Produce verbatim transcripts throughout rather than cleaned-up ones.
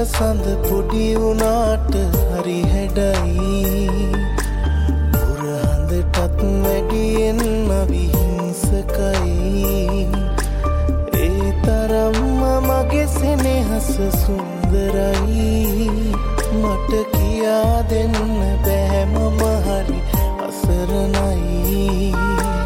සඳ පොඩි වුණාට හරි හැඩයි පුරහඳටත් වැඩියෙන් අවිහිංසකයි ඒ තරම්ම මගේ සෙනෙහස සුන්දරයි මට කියා දෙන්න බෑ මම හරි අසරණයි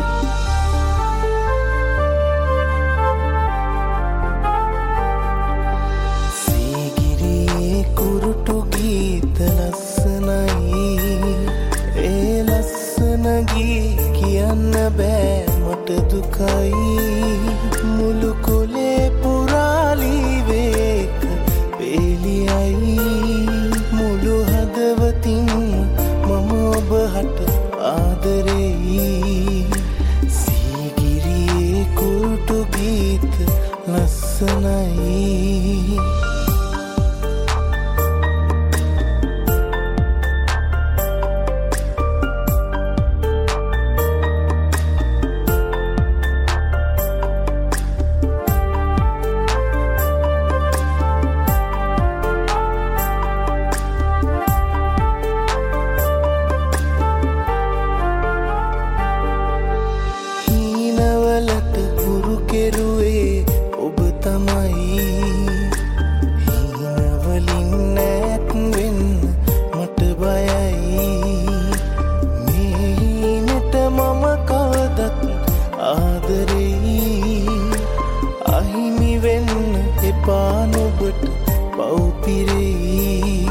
කුරුටු ගීත ලස්සනයි ඒ ලස්සන ගී කියන්න බෑ මට දුකයි මුළු කොලේ පුරාලීවේක පෙළියයි මුළු හදවතින් මම ඔබ හට ආදරෙයි සීගිරියේ කුරුටු ගීත ලස්සනයි කෙරුවේ ඔබ තමයි හීනවලින් නැත් වෙන්න මට බයයි මේ හීනට මම කවදත් ආදරෙයි අහිමි වෙන්න එපා නුඹට පව්පිරෙයි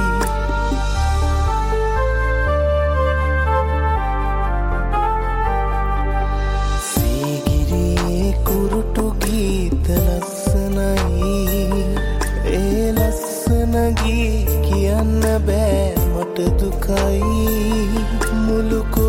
කුරුටු ගීත ලස්සනයි ඒ ලස්සන ගී කියන්න බෑ මට දුකයි මුළු